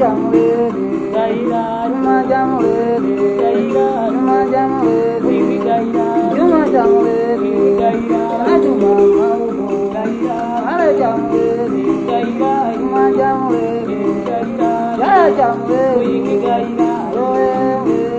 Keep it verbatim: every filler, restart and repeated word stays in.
jamurere, Juma jamurere, Juma jamurere, Juma jamurere, Ajuma maubo, Ara jamurere, Juma jamurere, Jaya jamurere, Roe.